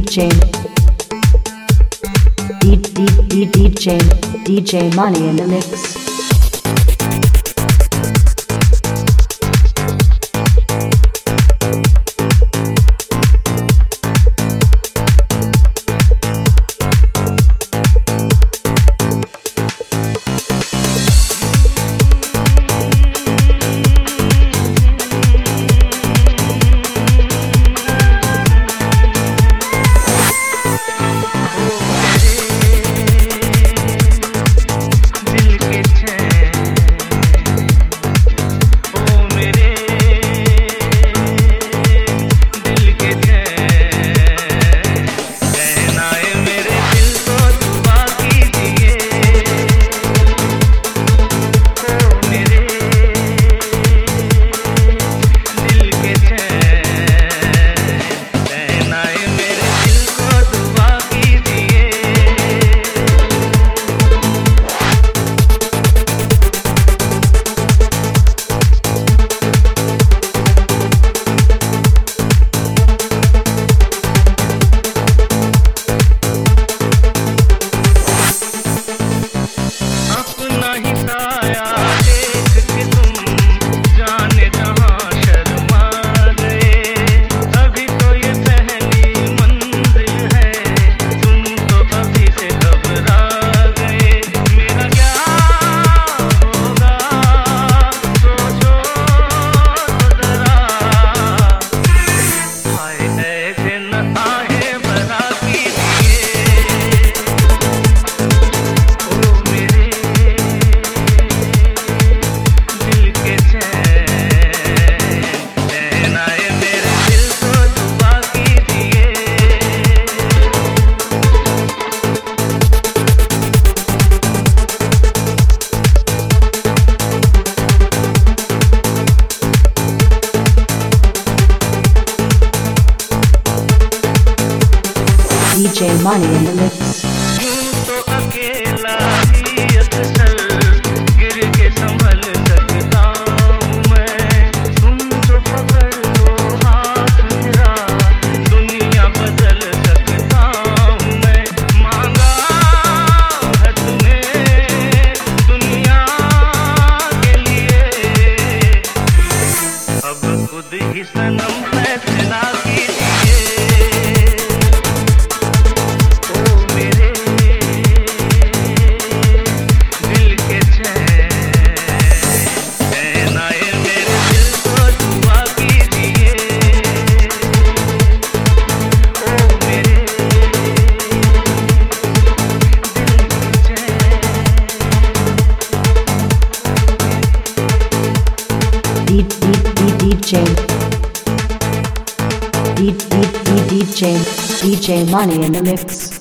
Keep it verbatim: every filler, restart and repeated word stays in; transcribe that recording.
DJ D D D DJ DJ Money in the mix. D J Money in the mix. तो अकेला ही अक्सर गिर के संभल सकता हूँ मैं, तुम जो पकड़ लो हाथ मेरा दुनिया बदल सकता हूँ मैं। मांगा है तुम्हें दुनिया के लिए, अब खुद ही सनम फैसला कीजिए। D D D DJ D D D DJ D J Money in the mix.